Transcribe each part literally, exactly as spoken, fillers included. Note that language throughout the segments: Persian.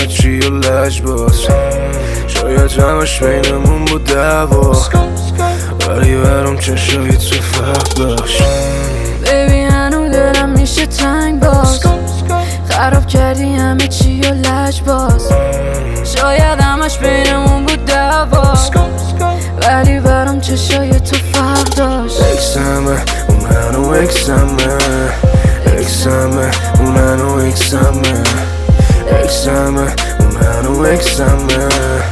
همه چی و لج باز. شاید همش بینمون بود دعوا، ولی برام چشای تو فرق داشت. بیبی هنو دلم میشه تنگ باز، خراب کردی همه چی و لج باز. شاید همش بینمون بود دعوا، ولی برام چشای تو فرق داشت. اکسمه اون منو اکسمه، اکسمه اون منو اکسمه، اکسمه اون منو اکسمه،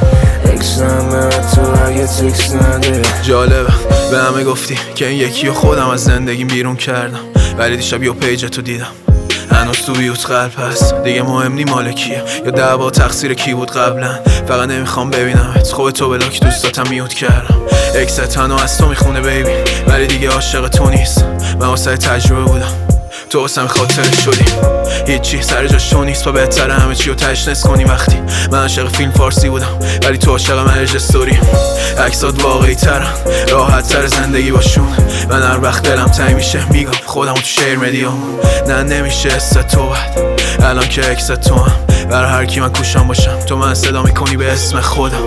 اکسمه تو اگه تکس نده. جالبه به همه گفتی که این یکی و خودم از زندگیم بیرون کردم، ولی دیشب یه پیج تو دیدم هنوز تو بیوت قلب هست. دیگه مهم نی مال کیه یا دعوا تقصیر کی بود قبلا، فقط نمیخوام ببینمت. خوب تو بلاک دوستاتم میوت کردم. اکست تنها از تو میخونه بیبی، ولی دیگه عاشق تو نیست. من واسه تجربه بودم، تو واسم خاطر شدی. هیچی سر جاش تو نیست، با بهتره همه چی رو تشنس کنی. وقتی من عاشق فیلم فارسی بودم، ولی تو عاشق مرج استوری. عکسات واقعی ترن، راحت تر زندگی باشون. من هر وقت دلم تنگ میشه میگم خودم تو شیر مدیام. نه نمیشه است تو بد الان که اکست تو هم، برای هر کی من کوشم باشم تو من صدا میکنی به اسم خودم.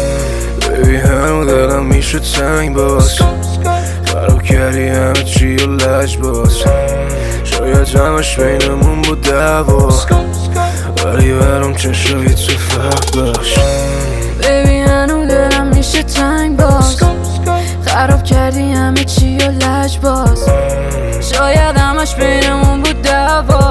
بیبی هنو دلم میشه تنگ باز، خراب کردی همه چی و لج باز. شاید همش بینمون بود دعوا، ولی برام چشای تو فرق داشت. بیبی هنو دلم میشه تنگ باز، خراب کردی همه چی و لج باز. شاید همش بینمون بود دعوا،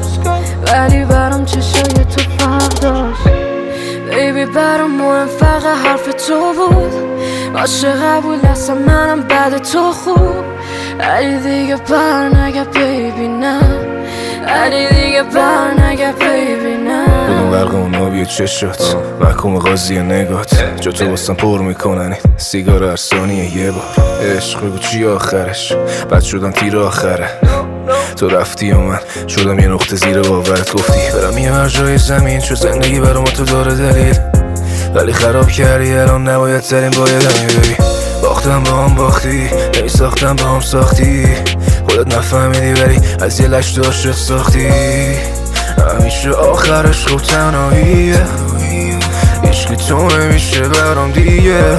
ولی برام چشای تو فرق داشت. بیبی برام مهم فقط حرف تو بود، باشه قبول هستم منم بعد تو خوب. ولی دیگه بر نگه بیبی نه، ولی دیگه بر نگه بیبی نه. بدون برق اون آبی چشات محکوم قاضی نگات، جا تو باستم پر میکنن سیگار هر ثانیه یه بار. عشق بگو چی آخرش، بعد شدم تیر آخره. تو رفتی و من شدم یه نقطه زیر باورت. گفتی برم یه هر جای زمین، چون زندگی برام تو داره دلیل، ولی خراب کردی الان نباید ترین باید همی ببین. باختم با هم باختی، نمی ساختم با هم ساختی. خودت نفهمیدی ولی از یه لشت عاشق ساختی. همیشه آخرش خوب تنهاییه، عشقی تو نمیشه برام دیگه.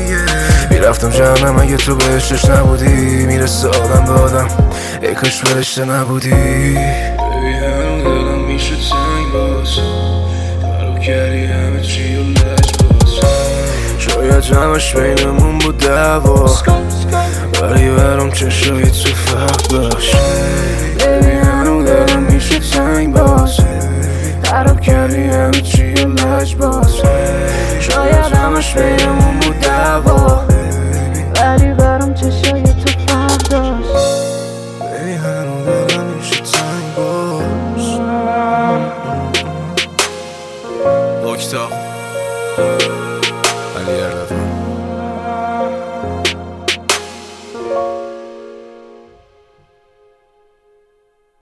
میرفتم جهنم اگه تو بهشتش نبودی، میرسه آدم به آدم ای کاش فرشته نبودی. بیبی هنو دلم میشه تنگ باز، خراب کردی همه چی و لج باز. شاید همش بینمون بود دعوا، ولی برام چشای تو فرق داشت. بیبی هنو دلم میشه تنگ باز، خراب کردی همه چی و لج باز. شاید همش بینمون بود دعوا، ولی برام چشای تو فرق داشت. بیبی هنو دلم میشه تنگ باز. اکتاف علی اردفان